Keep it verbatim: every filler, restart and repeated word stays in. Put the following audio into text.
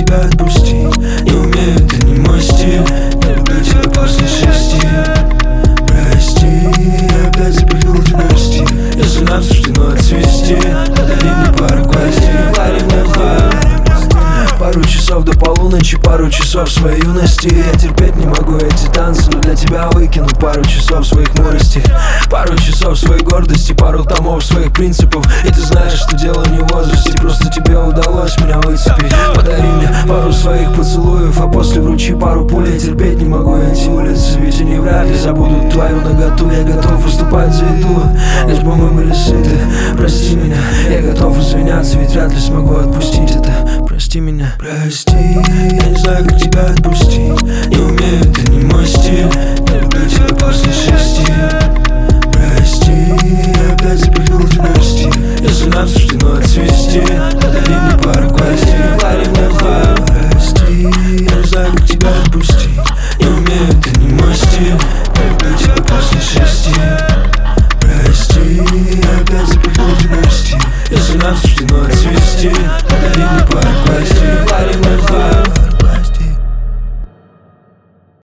тебя отпустить. Не умею, это не мой стиль. Не люблю тебя после шести. Прости, я опять запихнул тебя в стиль. Если нам суждено отцвести, подари мне пару гвоздей. Подари мне пару Пару часов до полуночи, пару часов своей юности. Я терпеть не могу эти танцы, но для тебя выкину пару часов своих моростей, пару часов своей гордости, пару томов своих принципов. И ты знаешь, что дело не в возрасте, просто тебе удалось меня выцепить. Подари мне пару своих поцелуев, а после вручи пару пуль. Я терпеть не могу эти улицы, ведь они вряд ли забудут твою наготу. Я готов выступать за еду, лишь бы мы были сыты. Прости меня, я готов извиняться, ведь вряд ли смогу отпустить это. Прости меня. Прости, я не знаю, как тебя отпустить. Не умею, это не мой стиль. Не люблю тебя после шести. Прости, я опять запихнул тебя в стиль. Если нам суждено отцвести, подари мне пару гвоздей. Подари мне пару Прости, я не знаю, как тебя отпустить. Не умею, это не мой стиль. Не люблю тебя после шести. Прости, я опять запихнул тебя в стиль. Если нам суждено отцвести, подари мне пару гвоздей.